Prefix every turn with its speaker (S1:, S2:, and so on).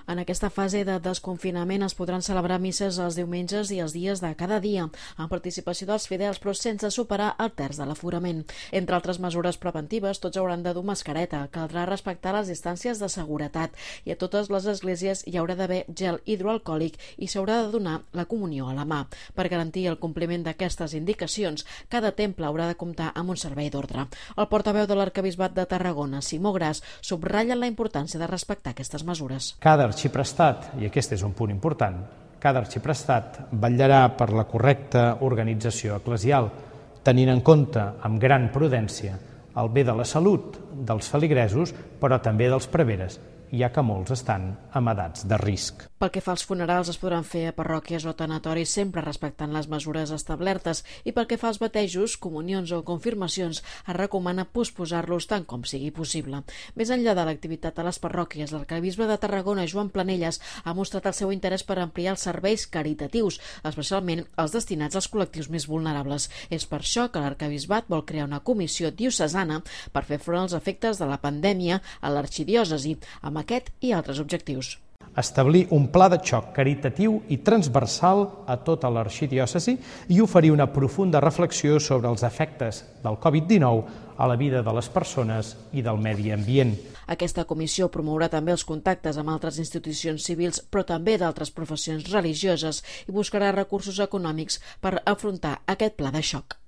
S1: En aquesta fase de desconfinament es podran celebrar misses els diumenges i els dies de cada dia, amb participació dels fidels, però sense superar el terç de l'aforament. Entre altres mesures preventives, tots hauran de dur mascareta, caldrà respectar les distàncies de seguretat i a totes les esglésies hi haurà d'haver gel hidroalcohòlic i s'haurà de donar la comunió a la mà. Per garantir el compliment d'aquestes indicacions, cada temple haurà de comptar amb un servei d'ordre. El portaveu de l'Arquebisbat de Tarragona, Simó Gras, subratlla la importància de respectar aquestes mesures.
S2: Cada arxiprestat, i aquest és un punt important, cada arxiprestat vetllarà per la correcta organització eclesial, tenint en compte amb gran prudència el bé de la salut dels feligresos, però també dels preveres, ja que molts estan en edats de risc.
S1: Pel que fa als funerals, es podran fer a parròquies o tanatoris sempre respectant les mesures establertes, i pel que fa als batejos, comunions o confirmacions, es recomana posposar-los tant com sigui possible. Més enllà de l'activitat a les parròquies, l'arquebisbe de Tarragona, Joan Planelles, ha mostrat el seu interès per ampliar els serveis caritatius, especialment els destinats als col·lectius més vulnerables. És per això que l'arquebisbat vol crear una comissió diocesana per fer front als efectes de la pandèmia a l'arxidiòcesi, amb aquest i altres objectius.
S2: Establir un pla de xoc caritatiu i transversal a tota l'arxidiòcesi i oferir una profunda reflexió sobre els efectes del Covid-19 a la vida de les persones i del medi ambient.
S1: Aquesta comissió promourà també els contactes amb altres institucions civils, però també d'altres professions religioses, i buscarà recursos econòmics per afrontar aquest pla de xoc.